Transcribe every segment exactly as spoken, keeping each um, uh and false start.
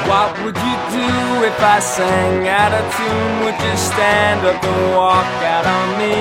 What would you do if I sang out of tune? Would you stand up and walk out on me?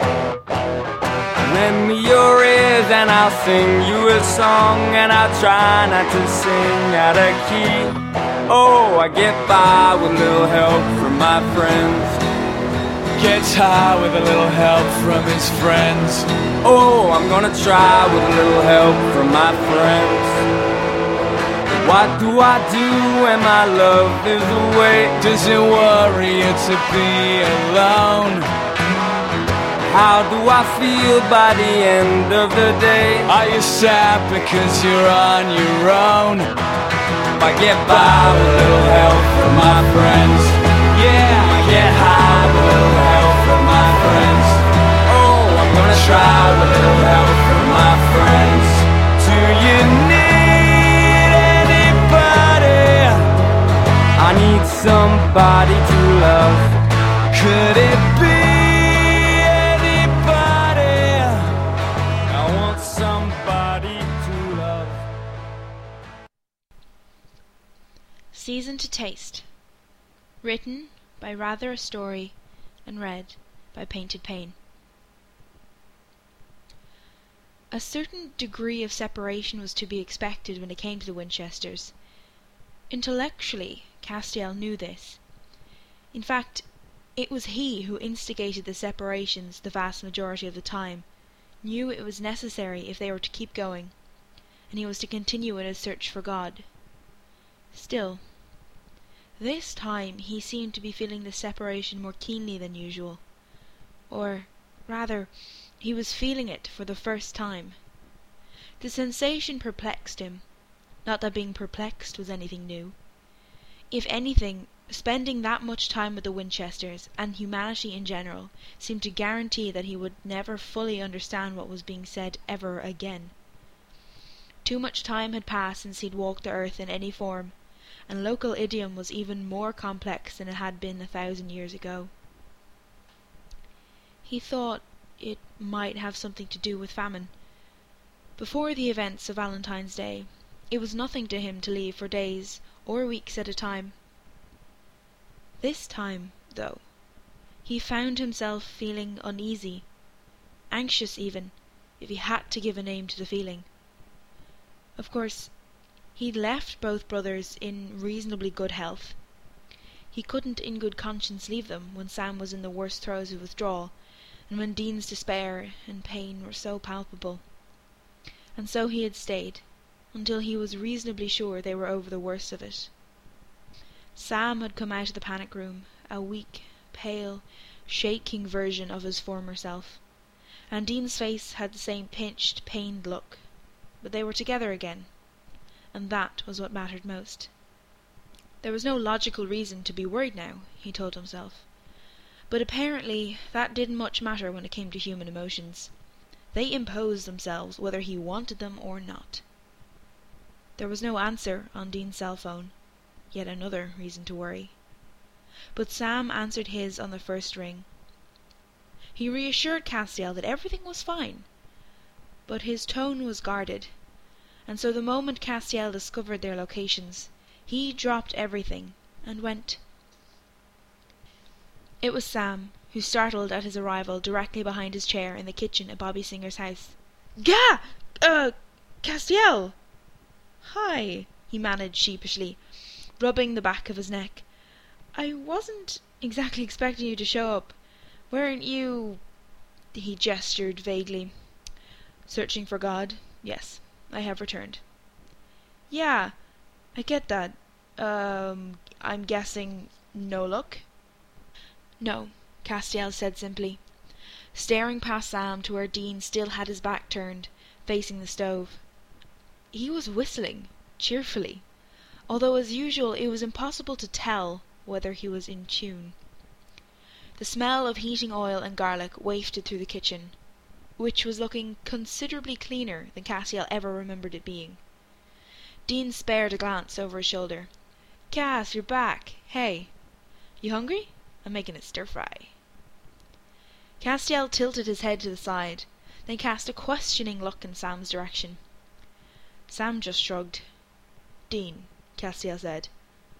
Lend me your ears and I'll sing you a song, and I'll try not to sing out of key. Oh, I get by with a little help from my friends. Gets high with a little help from his friends. Oh, I'm gonna try with a little help from my friends. What do I do when my love is away? Does it worry you to be alone? How do I feel by the end of the day? Are you sad because you're on your own? If I get by with a little help from my friends, yeah, I get high with a little help from my friends. Oh, I'm gonna try with a little help from my friends. Do you need anybody? I need somebody to love. Could it be anybody? I want somebody to love. Season to Taste. Written by Rather a Story and read by Painted Pain. A certain degree of separation was to be expected when it came to the Winchesters. Intellectually, Castiel knew this. In fact, it was he who instigated the separations the vast majority of the time, knew it was necessary if they were to keep going, and he was to continue in his search for God. Still, this time he seemed to be feeling the separation more keenly than usual. Or, rather, he was feeling it for the first time. The sensation perplexed him, not that being perplexed was anything new. If anything, spending that much time with the Winchesters, and humanity in general, seemed to guarantee that he would never fully understand what was being said ever again. Too much time had passed since he'd walked the earth in any form, and local idiom was even more complex than it had been a thousand years ago. He thought it might have something to do with famine. Before the events of Valentine's Day, it was nothing to him to leave for days or weeks at a time. This time, though, he found himself feeling uneasy, anxious even, if he had to give a name to the feeling. Of course, he'd left both brothers in reasonably good health. He couldn't in good conscience leave them when Sam was in the worst throes of withdrawal, and when Dean's despair and pain were so palpable. And so he had stayed, until he was reasonably sure they were over the worst of it. Sam had come out of the panic room, a weak, pale, shaking version of his former self, and Dean's face had the same pinched, pained look, but they were together again, and that was what mattered most. There was no logical reason to be worried now, he told himself, but apparently that didn't much matter when it came to human emotions. They imposed themselves whether he wanted them or not. There was no answer on Dean's cell phone, yet another reason to worry. But Sam answered his on the first ring. He reassured Castiel that everything was fine, but his tone was guarded, and so the moment Castiel discovered their locations, he dropped everything and went. It was Sam, who startled at his arrival directly behind his chair in the kitchen at Bobby Singer's house. "Gah! Uh, Castiel!" "Hi," he managed sheepishly, rubbing the back of his neck. "I wasn't exactly expecting you to show up. Weren't you—" he gestured vaguely. "Searching for God? Yes, I have returned." "Yeah, I get that. Um, I'm guessing no luck?" "No," Castiel said simply, staring past Sam to where Dean still had his back turned, facing the stove. He was whistling, cheerfully, although as usual it was impossible to tell whether he was in tune. The smell of heating oil and garlic wafted through the kitchen, which was looking considerably cleaner than Castiel ever remembered it being. Dean spared a glance over his shoulder. "Cass, you're back. Hey, you hungry? I'm making a stir-fry." Castiel tilted his head to the side, then cast a questioning look in Sam's direction. Sam just shrugged. "Dean," Castiel said,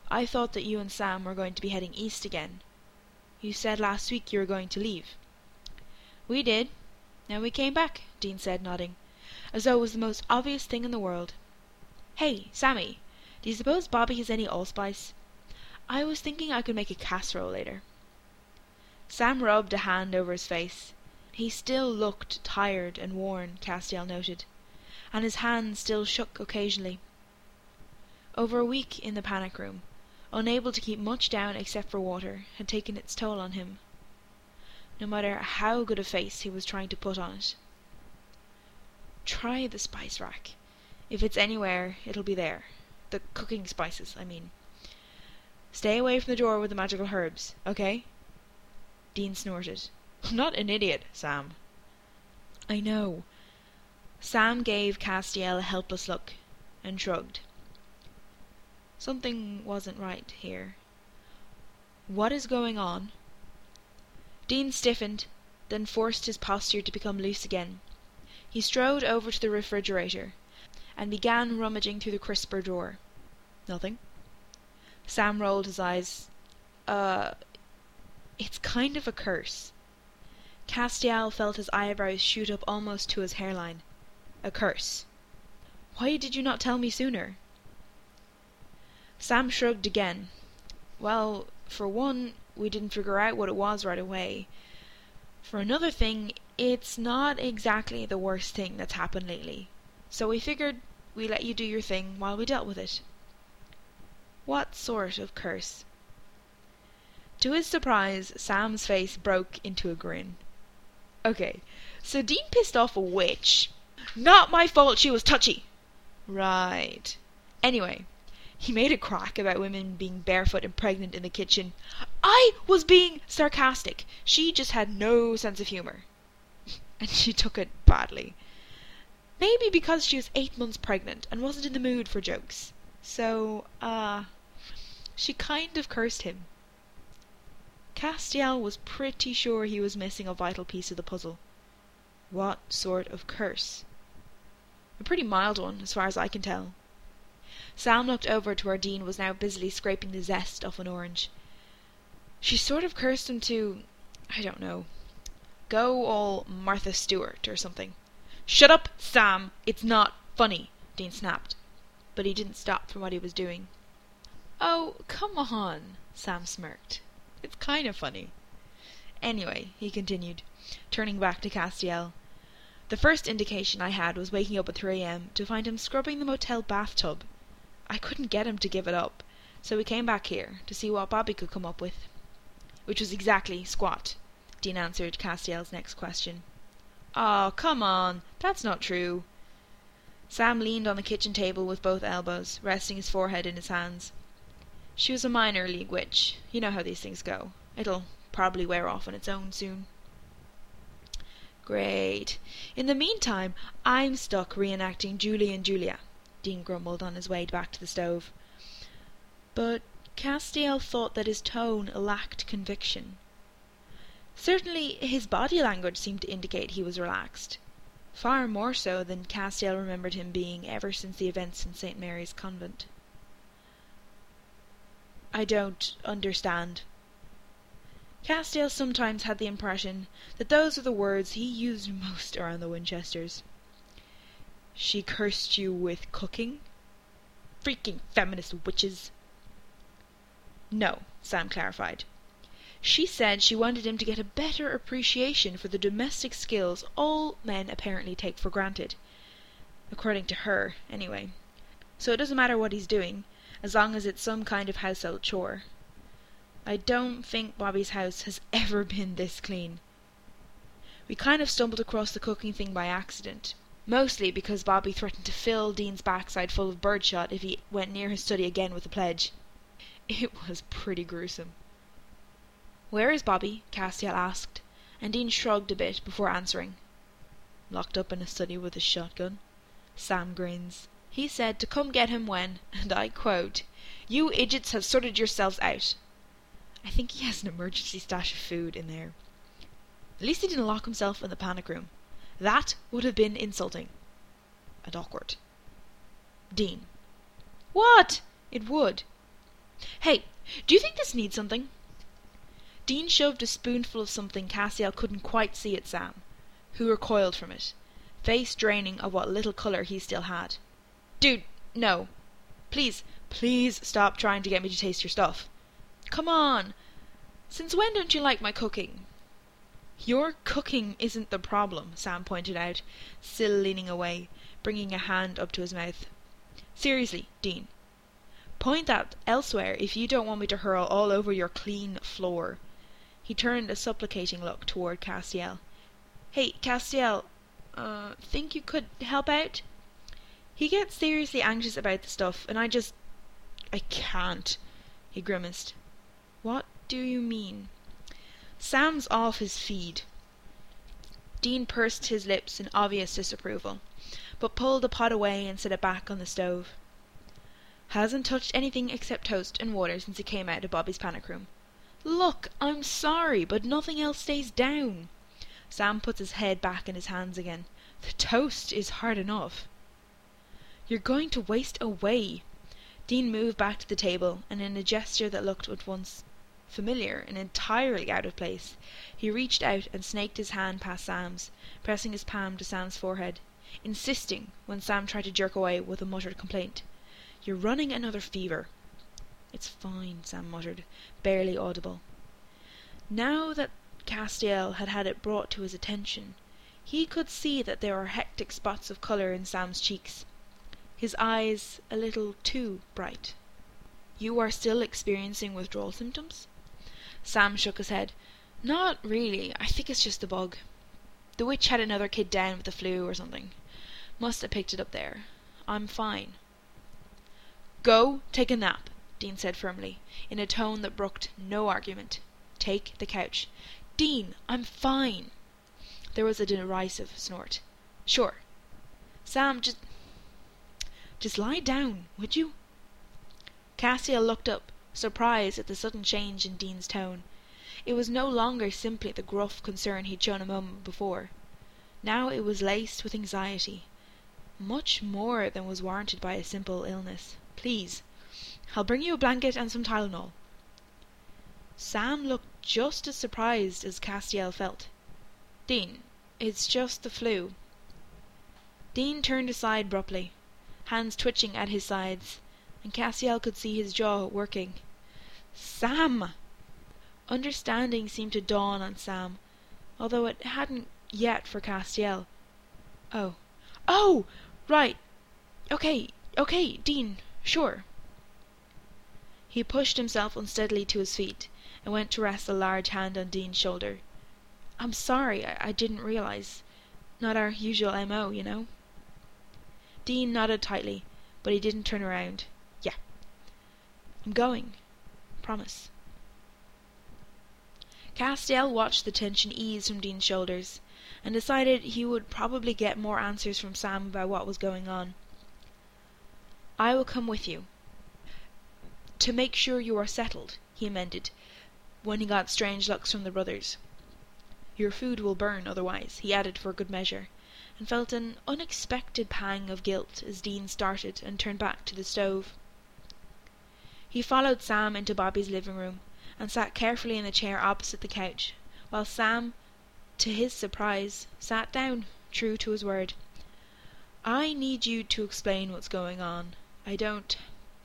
I thought that you and Sam were going to be heading east again. You said last week you were going to leave." "We did. Now we came back," Dean said, nodding, as though it was the most obvious thing in the world. "Hey, Sammy, do you suppose Bobby has any allspice? I was thinking I could make a casserole later." Sam rubbed a hand over his face. He still looked tired and worn, Castiel noted, and his hands still shook occasionally. Over a week in the panic room, unable to keep much down except for water, had taken its toll on him, no matter how good a face he was trying to put on it. Try the spice rack. If it's anywhere, it'll be there. The cooking spices, I mean. Stay away from the drawer with the magical herbs, okay? Dean snorted. "I'm not an idiot, Sam." "I know." Sam gave Castiel a helpless look, and shrugged. Something wasn't right here. "What is going on?" Dean stiffened, then forced his posture to become loose again. He strode over to the refrigerator, and began rummaging through the crisper drawer. "Nothing." Sam rolled his eyes. Uh... It's kind of a curse." Castiel felt his eyebrows shoot up almost to his hairline. "A curse. Why did you not tell me sooner?" Sam shrugged again. "Well, for one, we didn't figure out what it was right away. For another thing, it's not exactly the worst thing that's happened lately. So we figured we'd let you do your thing while we dealt with it." "What sort of curse?" To his surprise, Sam's face broke into a grin. "Okay, so Dean pissed off a witch. Not my fault she was touchy." "Right. Anyway, he made a crack about women being barefoot and pregnant in the kitchen. I was being sarcastic. She just had no sense of humour. And she took it badly. Maybe because she was eight months pregnant and wasn't in the mood for jokes. So, uh, she kind of cursed him." Castiel was pretty sure he was missing a vital piece of the puzzle. What sort of curse? A pretty mild one, as far as I can tell. Sam looked over to where Dean was now busily scraping the zest off an orange. "She sort of cursed him to, I don't know, go all Martha Stewart or something." "Shut up, Sam! It's not funny," Dean snapped. But he didn't stop from what he was doing. "Oh, come on," Sam smirked. "It's kind of funny." "Anyway," he continued, turning back to Castiel, "the first indication I had was waking up at three a m to find him scrubbing the motel bathtub. I couldn't get him to give it up, so we came back here to see what Bobby could come up with." "Which was exactly squat," Dean answered Castiel's next question. "Aw, come on, that's not true." Sam leaned on the kitchen table with both elbows, resting his forehead in his hands. "She was a minor league witch. You know how these things go. It'll probably wear off on its own soon." "Great. In the meantime, I'm stuck reenacting Julie and Julia," Dean grumbled on his way back to the stove. But Castiel thought that his tone lacked conviction. Certainly his body language seemed to indicate he was relaxed, far more so than Castiel remembered him being ever since the events in Saint Mary's Convent. "I don't understand." Castiel sometimes had the impression that those were the words he used most around the Winchesters. "She cursed you with cooking? Freaking feminist witches." "No," Sam clarified. "She said she wanted him to get a better appreciation for the domestic skills all men apparently take for granted. According to her, anyway. So it doesn't matter what he's doing, as long as it's some kind of household chore. I don't think Bobby's house has ever been this clean. We kind of stumbled across the cooking thing by accident, mostly because Bobby threatened to fill Dean's backside full of birdshot if he went near his study again with a pledge. It was pretty gruesome." "Where is Bobby?" Castiel asked, and Dean shrugged a bit before answering. "Locked up in a study with a shotgun." Sam grins. "He said to come get him when, and I quote, 'You idiots have sorted yourselves out.' I think he has an emergency stash of food in there. At least he didn't lock himself in the panic room. That would have been insulting. And awkward." "Dean." "What?" "It would. Hey, do you think this needs something? Dean shoved a spoonful of something Castiel couldn't quite see at Sam, who recoiled from it, face draining of what little colour he still had. Dude, no. Please, please stop trying to get me to taste your stuff. Come on. Since when don't you like my cooking? Your cooking isn't the problem, Sam pointed out, still leaning away, bringing a hand up to his mouth. Seriously, Dean. Point that elsewhere if you don't want me to hurl all over your clean floor. He turned a supplicating look toward Castiel. Hey, Castiel, uh, think you could help out? He gets seriously anxious about the stuff, and I just... I can't, he grimaced. What do you mean? Sam's off his feed. Dean pursed his lips in obvious disapproval, but pulled the pot away and set it back on the stove. Hasn't touched anything except toast and water since he came out of Bobby's panic room. Look, I'm sorry, but nothing else stays down. Sam puts his head back in his hands again. The toast is hard enough. You're going to waste away. Dean moved back to the table, and in a gesture that looked at once familiar and entirely out of place, he reached out and snaked his hand past Sam's, pressing his palm to Sam's forehead, insisting when Sam tried to jerk away with a muttered complaint. You're running another fever. It's fine, Sam muttered, barely audible. Now that Castiel had had it brought to his attention, he could see that there were hectic spots of colour in Sam's cheeks, his eyes a little too bright. You are still experiencing withdrawal symptoms? Sam shook his head. Not really. I think it's just a bug. The witch had another kid down with the flu or something. Must have picked it up there. I'm fine. Go take a nap, Dean said firmly, in a tone that brooked no argument. Take the couch. Dean, I'm fine. There was a derisive snort. Sure. Sam, just... Just lie down, would you? Castiel looked up, surprised at the sudden change in Dean's tone. It was no longer simply the gruff concern he'd shown a moment before. Now it was laced with anxiety, much more than was warranted by a simple illness. Please, I'll bring you a blanket and some Tylenol. Sam looked just as surprised as Castiel felt. Dean, it's just the flu. Dean turned aside abruptly, hands twitching at his sides, and Castiel could see his jaw working. Sam! Understanding seemed to dawn on Sam, although it hadn't yet for Castiel. Oh. Oh! Right. Okay, okay, Dean, sure. He pushed himself unsteadily to his feet, and went to rest a large hand on Dean's shoulder. I'm sorry, I, I didn't realize. Not our usual M O, you know. Dean nodded tightly, but he didn't turn around. Yeah. I'm going. Promise. Castiel watched the tension ease from Dean's shoulders, and decided he would probably get more answers from Sam about what was going on. I will come with you. To make sure you are settled, he amended, when he got strange looks from the brothers. Your food will burn otherwise, he added for good measure, and felt an unexpected pang of guilt as Dean started and turned back to the stove. He followed Sam into Bobby's living room, and sat carefully in the chair opposite the couch, while Sam, to his surprise, sat down, true to his word. I need you to explain what's going on. I don't...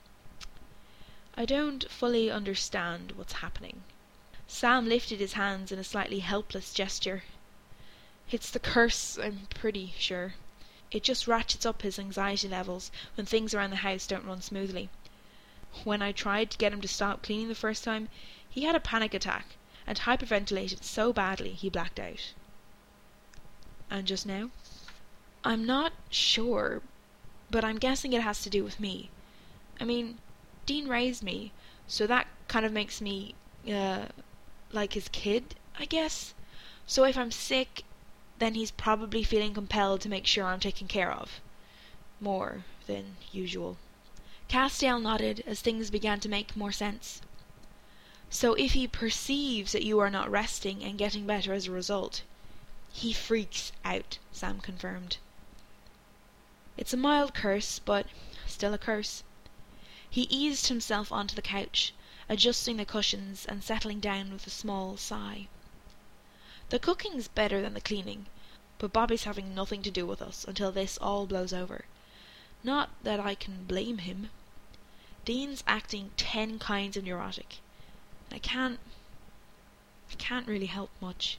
I don't fully understand what's happening. Sam lifted his hands in a slightly helpless gesture. It's the curse, I'm pretty sure. It just ratchets up his anxiety levels when things around the house don't run smoothly. When I tried to get him to stop cleaning the first time, he had a panic attack and hyperventilated so badly he blacked out. And just now? I'm not sure, but I'm guessing it has to do with me. I mean, Dean raised me, so that kind of makes me, uh, like his kid, I guess. So if I'm sick, then he's probably feeling compelled to make sure I'm taken care of. More than usual. Castiel nodded as things began to make more sense. So if he perceives that you are not resting and getting better as a result, he freaks out, Sam confirmed. It's a mild curse, but still a curse. He eased himself onto the couch, adjusting the cushions and settling down with a small sigh. The cooking's better than the cleaning, but Bobby's having nothing to do with us until this all blows over. Not that I can blame him. Dean's acting ten kinds of neurotic. I can't... I can't really help much.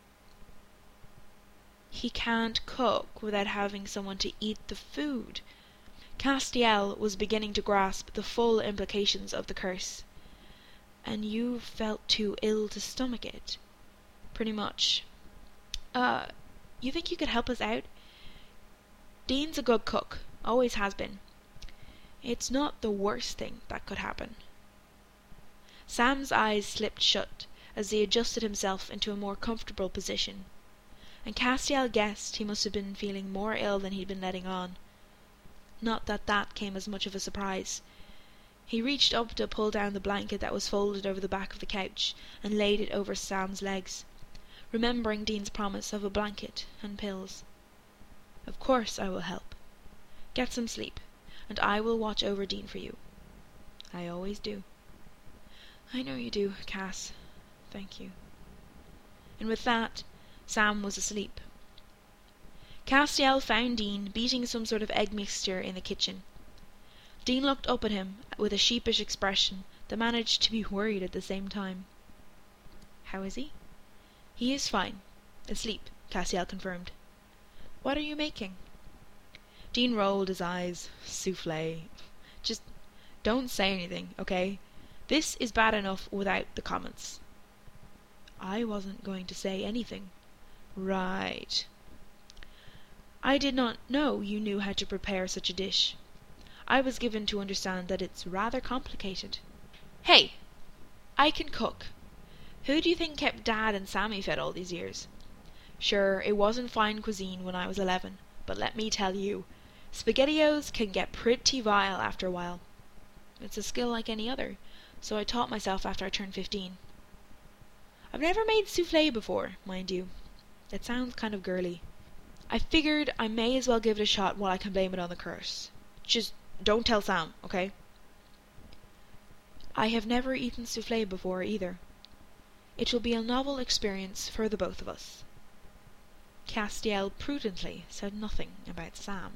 He can't cook without having someone to eat the food. Castiel was beginning to grasp the full implications of the curse. And you felt too ill to stomach it. Pretty much. Uh, you think you could help us out? Dean's a good cook. Always has been. It's not the worst thing that could happen. Sam's eyes slipped shut as he adjusted himself into a more comfortable position, and Castiel guessed he must have been feeling more ill than he'd been letting on. Not that that came as much of a surprise. He reached up to pull down the blanket that was folded over the back of the couch and laid it over Sam's legs, remembering Dean's promise of a blanket and pills. Of course I will help. Get some sleep, and I will watch over Dean for you. I always do. I know you do, Cass. Thank you. And with that, Sam was asleep. Castiel found Dean beating some sort of egg mixture in the kitchen. Dean looked up at him with a sheepish expression that managed to be worried at the same time. How is he? He is fine. Asleep, Castiel confirmed. What are you making? Dean rolled his eyes. Soufflé. Just don't say anything, okay? This is bad enough without the comments. I wasn't going to say anything. Right. I did not know you knew how to prepare such a dish. I was given to understand that it's rather complicated. Hey! I can cook. Who do you think kept Dad and Sammy fed all these years? Sure, it wasn't fine cuisine when I was eleven, but let me tell you, SpaghettiOs can get pretty vile after a while. It's a skill like any other, so I taught myself after I turned fifteen. I've never made soufflé before, mind you. It sounds kind of girly. I figured I may as well give it a shot while I can blame it on the curse. Just don't tell Sam, okay? I have never eaten soufflé before either. It will be a novel experience for the both of us. Castiel prudently said nothing about Sam.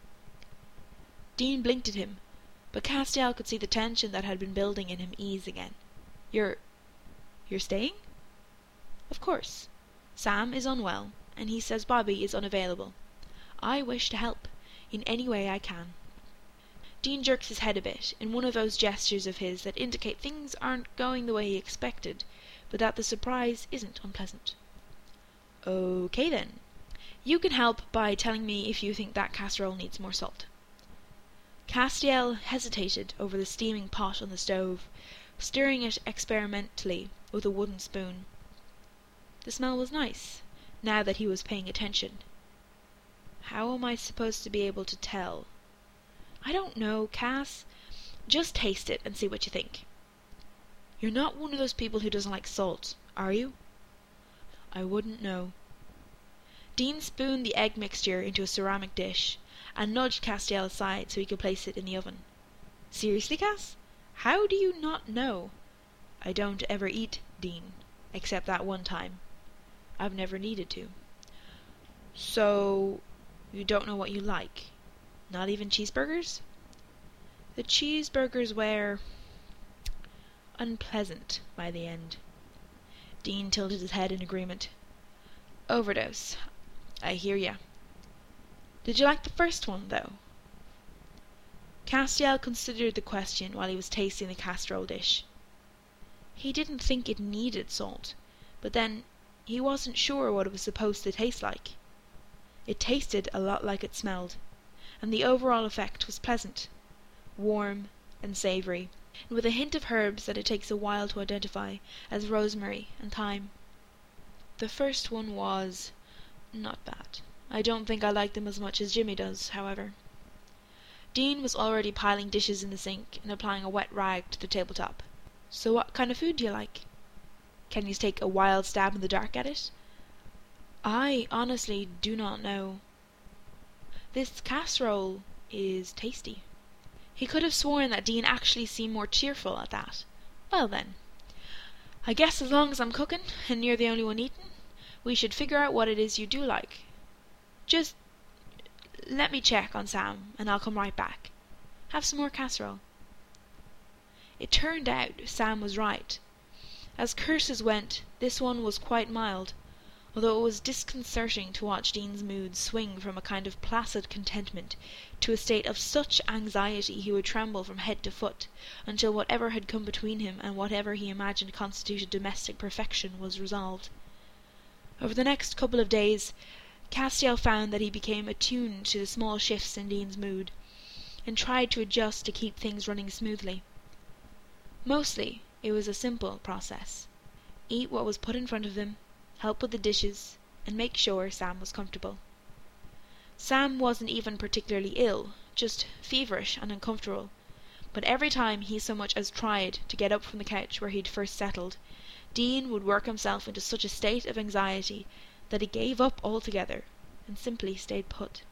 Dean blinked at him, but Castiel could see the tension that had been building in him ease again. You're... you're staying? Of course. Sam is unwell, and he says Bobby is unavailable. I wish to help, in any way I can. Dean jerks his head a bit, in one of those gestures of his that indicate things aren't going the way he expected, but that the surprise isn't unpleasant. Okay then. You can help by telling me if you think that casserole needs more salt. Castiel hesitated over the steaming pot on the stove, stirring it experimentally with a wooden spoon. The smell was nice, now that he was paying attention. How am I supposed to be able to tell? I don't know, Cass. Just taste it and see what you think. You're not one of those people who doesn't like salt, are you? I wouldn't know. Dean spooned the egg mixture into a ceramic dish and nudged Castiel aside so he could place it in the oven. Seriously, Cass? How do you not know? I don't ever eat, Dean, except that one time. I've never needed to. So, you don't know what you like? Not even cheeseburgers? The cheeseburgers were unpleasant by the end. Dean tilted his head in agreement. Overdose. I hear ya. Did you like the first one, though? Castiel considered the question while he was tasting the casserole dish. He didn't think it needed salt, but then he wasn't sure what it was supposed to taste like. It tasted a lot like it smelled, and the overall effect was pleasant, warm and savoury, and with a hint of herbs that it takes a while to identify as rosemary and thyme. The first one was not bad. I don't think I like them as much as Jimmy does, however. Dean was already piling dishes in the sink and applying a wet rag to the tabletop. So what kind of food do you like? Can you take a wild stab in the dark at it? I honestly do not know. This casserole is tasty. He could have sworn that Dean actually seemed more cheerful at that. Well then, I guess as long as I'm cooking, and you're the only one eating, we should figure out what it is you do like. Just let me check on Sam, and I'll come right back. Have some more casserole. It turned out Sam was right. As curses went, this one was quite mild, although it was disconcerting to watch Dean's mood swing from a kind of placid contentment to a state of such anxiety he would tremble from head to foot, until whatever had come between him and whatever he imagined constituted domestic perfection was resolved. Over the next couple of days, Castiel found that he became attuned to the small shifts in Dean's mood, and tried to adjust to keep things running smoothly. Mostly, it was a simple process. Eat what was put in front of him, help with the dishes, and make sure Sam was comfortable. Sam wasn't even particularly ill, just feverish and uncomfortable, but every time he so much as tried to get up from the couch where he'd first settled, Dean would work himself into such a state of anxiety that he gave up altogether and simply stayed put.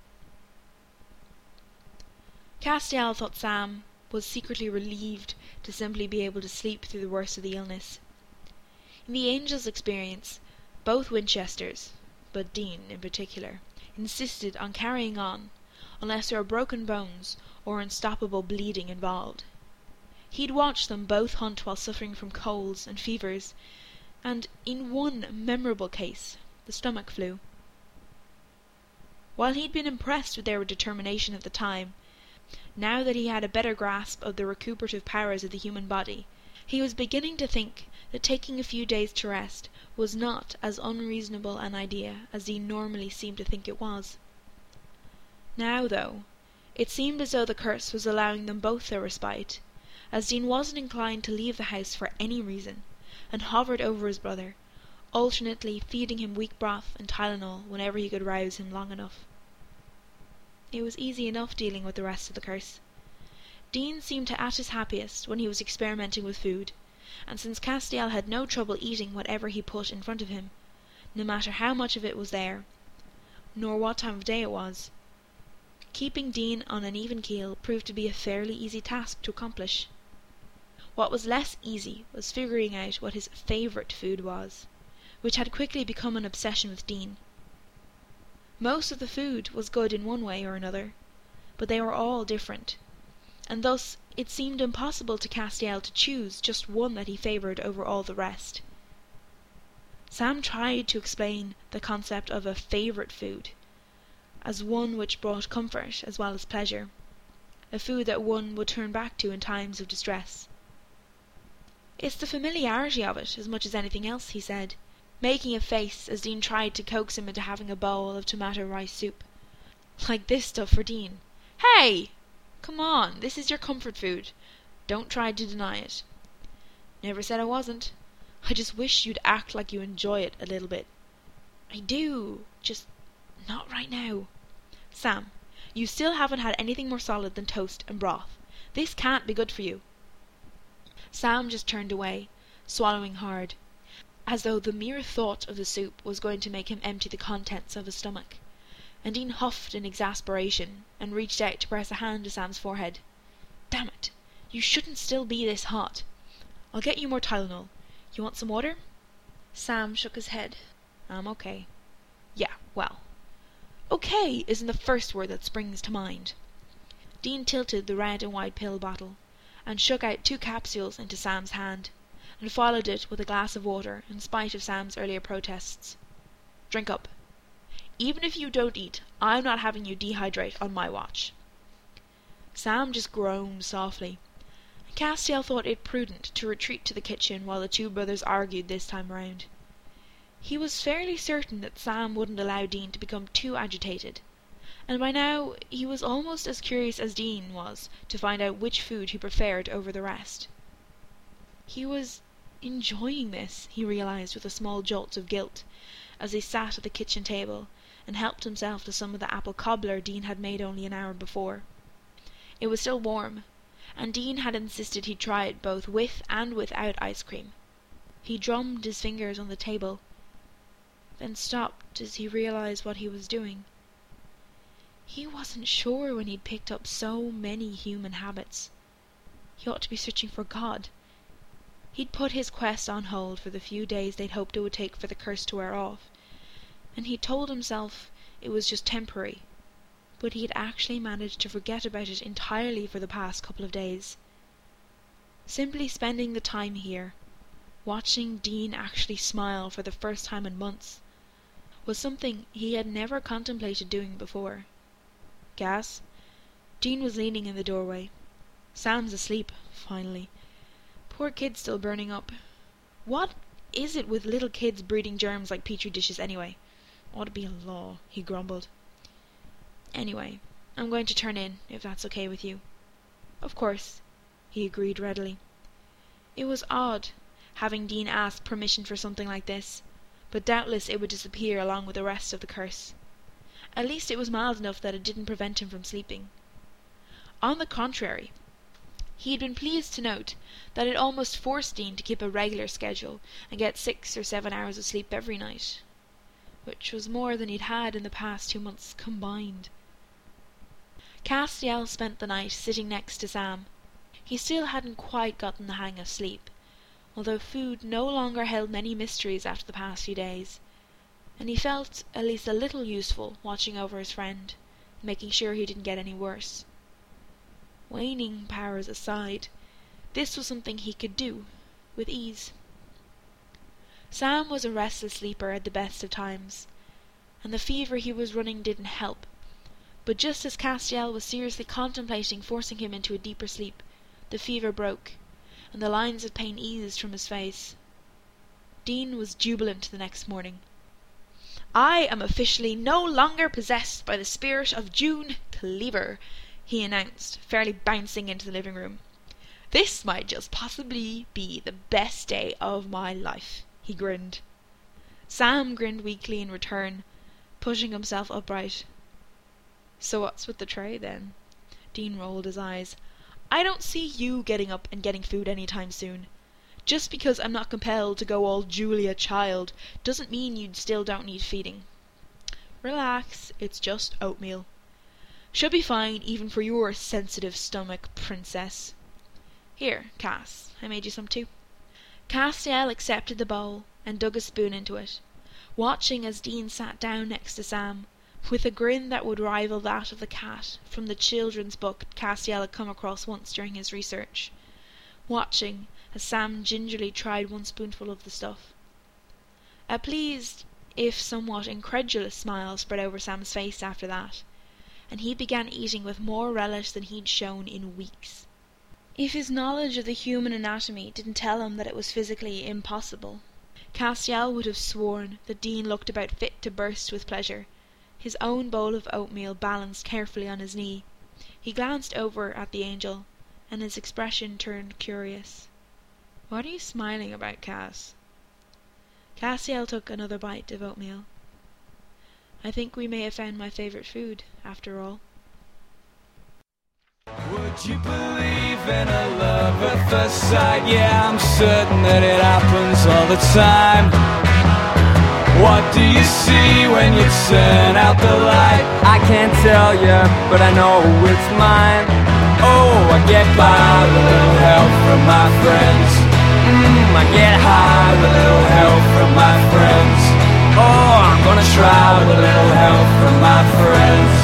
Castiel thought Sam was secretly relieved to simply be able to sleep through the worst of the illness. In the Angel's experience, both Winchesters, but Dean in particular, insisted on carrying on, unless there were broken bones or unstoppable bleeding involved. He'd watched them both hunt while suffering from colds and fevers, and in one memorable case, the stomach flu. While he'd been impressed with their determination at the time, now that he had a better grasp of the recuperative powers of the human body, he was beginning to think that taking a few days to rest was not as unreasonable an idea as he normally seemed to think it was. Now, though, it seemed as though the curse was allowing them both their respite, as Dean wasn't inclined to leave the house for any reason, and hovered over his brother, alternately feeding him weak broth and Tylenol whenever he could rouse him long enough. It was easy enough dealing with the rest of the curse. Dean seemed to at his happiest when he was experimenting with food, and since Castiel had no trouble eating whatever he put in front of him, no matter how much of it was there, nor what time of day it was, keeping Dean on an even keel proved to be a fairly easy task to accomplish. What was less easy was figuring out what his favourite food was, which had quickly become an obsession with Dean. Most of the food was good in one way or another, but they were all different, and thus it seemed impossible to Castiel to choose just one that he favoured over all the rest. Sam tried to explain the concept of a favourite food as one which brought comfort as well as pleasure, a food that one would turn back to in times of distress. "It's the familiarity of it as much as anything else," he said, making a face as Dean tried to coax him into having a bowl of tomato rice soup. "Like this stuff for Dean. Hey! Come on, this is your comfort food. Don't try to deny it." "Never said I wasn't. I just wish you'd act like you enjoy it a little bit." "I do. Just not right now." "Sam, you still haven't had anything more solid than toast and broth. This can't be good for you." Sam just turned away, swallowing hard, as though the mere thought of the soup was going to make him empty the contents of his stomach, and Dean huffed in exasperation and reached out to press a hand to Sam's forehead. "Damn it, you shouldn't still be this hot. I'll get you more Tylenol. You want some water?" Sam shook his head. "I'm okay." "Yeah, well, okay isn't the first word that springs to mind." Dean tilted the red and white pill bottle, and shook out two capsules into Sam's hand, and followed it with a glass of water in spite of Sam's earlier protests. "Drink up. Even if you don't eat, I'm not having you dehydrate on my watch." Sam just groaned softly, and Castiel thought it prudent to retreat to the kitchen while the two brothers argued this time round. He was fairly certain that Sam wouldn't allow Dean to become too agitated, and by now he was almost as curious as Dean was to find out which food he preferred over the rest. He was enjoying this, he realised with a small jolt of guilt, as he sat at the kitchen table and helped himself to some of the apple cobbler Dean had made only an hour before. It was still warm, and Dean had insisted he try it both with and without ice cream. He drummed his fingers on the table, then stopped as he realised what he was doing. He wasn't sure when he'd picked up so many human habits. He ought to be searching for God. He'd put his quest on hold for the few days they'd hoped it would take for the curse to wear off, and he'd told himself it was just temporary, but he had actually managed to forget about it entirely for the past couple of days. Simply spending the time here, watching Dean actually smile for the first time in months, was something he had never contemplated doing before. Gas? Dean was leaning in the doorway. Sam's asleep, finally. Poor kid's still burning up. What is it with little kids breeding germs like petri dishes anyway? Ought to be a law, he grumbled. Anyway, I'm going to turn in, if that's okay with you. Of course, he agreed readily. It was odd, having Dean ask permission for something like this, but doubtless it would disappear along with the rest of the curse. At least it was mild enough that it didn't prevent him from sleeping. On the contrary, he had been pleased to note that it almost forced Dean to keep a regular schedule and get six or seven hours of sleep every night, which was more than he'd had in the past two months combined. Castiel spent the night sitting next to Sam. He still hadn't quite gotten the hang of sleep, although food no longer held many mysteries after the past few days, and he felt at least a little useful watching over his friend, making sure he didn't get any worse. Waning powers aside, this was something he could do, with ease. Sam was a restless sleeper at the best of times, and the fever he was running didn't help, but just as Castiel was seriously contemplating forcing him into a deeper sleep, the fever broke, and the lines of pain eased from his face. Dean was jubilant the next morning. "I am officially no longer possessed by the spirit of June Cleaver," he announced, fairly bouncing into the living room. "This might just possibly be the best day of my life," he grinned. Sam grinned weakly in return, pushing himself upright. "So what's with the tray, then?" Dean rolled his eyes. "I don't see you getting up and getting food any time soon. Just because I'm not compelled to go all Julia Child doesn't mean you still don't need feeding. Relax, it's just oatmeal. Should be fine even for your sensitive stomach, princess. Here, Cass, I made you some too." Castiel accepted the bowl and dug a spoon into it, watching as Dean sat down next to Sam, with a grin that would rival that of the cat from the children's book Castiel had come across once during his research, watching as Sam gingerly tried one spoonful of the stuff. A pleased, if somewhat incredulous smile spread over Sam's face after that, and he began eating with more relish than he'd shown in weeks. If his knowledge of the human anatomy didn't tell him that it was physically impossible, Castiel would have sworn that Dean looked about fit to burst with pleasure, his own bowl of oatmeal balanced carefully on his knee. He glanced over at the angel, and his expression turned curious. "What are you smiling about, Cass?" Castiel took another bite of oatmeal. "I think we may have found my favourite food, after all." Would you believe in a love at first sight? Yeah, I'm certain that it happens all the time. What do you see when you turn out the light? I can't tell you, but I know it's mine. Oh, I get by with a little help from my friends. Mmm, I get high with a little help from my friends. Oh, I'm gonna try with a little help from my friends.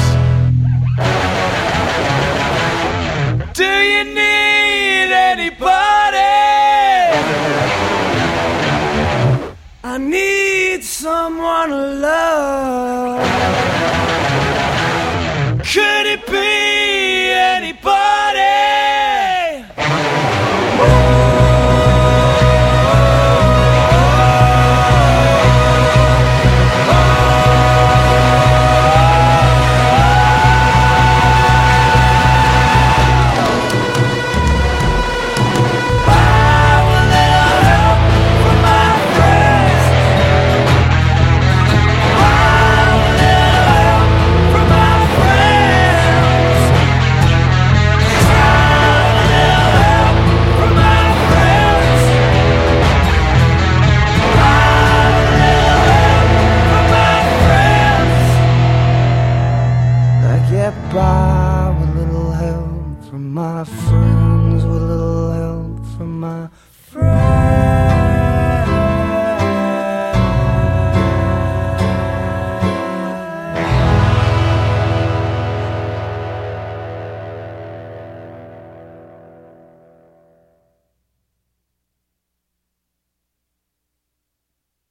Do you need anybody? I need someone to love. Could it be anybody? by with little help from my friends.